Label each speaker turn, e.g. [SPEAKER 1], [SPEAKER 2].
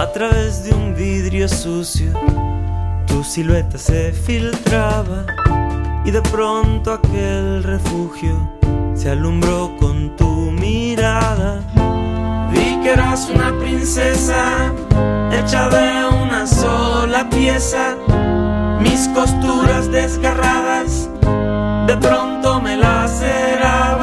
[SPEAKER 1] A través de un vidrio sucio tu silueta se filtraba y de pronto aquel refugio se alumbró con tu mirada. Vi que eras una princesa hecha de una sola pieza. Mis costuras desgarradas de pronto me laceraban.